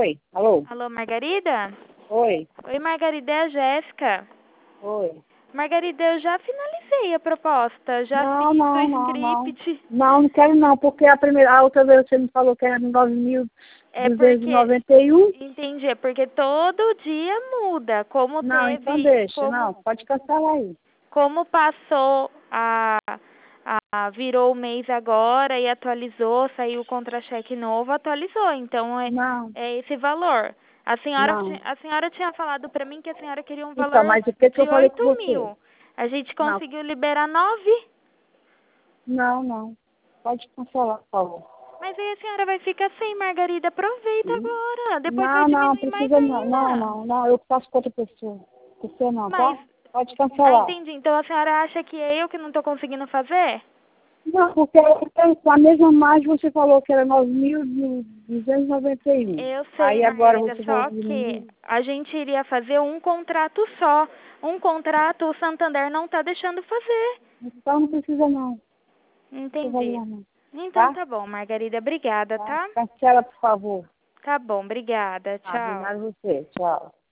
Oi, alô? Alô, Margarida? Oi, Oi, Margarida, é a Jéssica. oi. Margarida, eu já finalizei a proposta, já Não, fiz o não, não, não. script. Não, não quero não, porque a outra vez você me falou que era É porque, 9.291. entendi, é porque todo dia muda. Não, então deixa, não, pode cancelar aí. Como passou virou o mês agora e atualizou, saiu o contra-cheque novo, atualizou. Então Não, é esse valor. não. A senhora tinha falado pra mim que a senhora queria um Então, valor mas o que eu de falei com 8 você? mil. A gente Não, conseguiu liberar 9. não, não. Pode cancelar, por favor. Mas aí a senhora vai ficar sem, Margarida. Aproveita agora. Depois vai Não, não, diminuir mais precisa não. Não, ainda. não, não, eu faço com outra pessoa. Você não, Mas, tá? Pode cancelar. entendi. Então a senhora acha que é eu que não tô conseguindo fazer? Não, porque com a mesma margem você falou que era 9.291. Eu sei, Aí agora Margarida, você falou só que que diminuiu. a gente iria fazer um contrato só. Um contrato o Santander não tá deixando fazer. Então não precisa não. Não precisa Entendi. valor não. Então Tá? tá bom, Margarida. Obrigada, Tá? tá? Cancela, por favor. Tá bom, obrigada. Tá, Tchau. obrigado você. Tchau.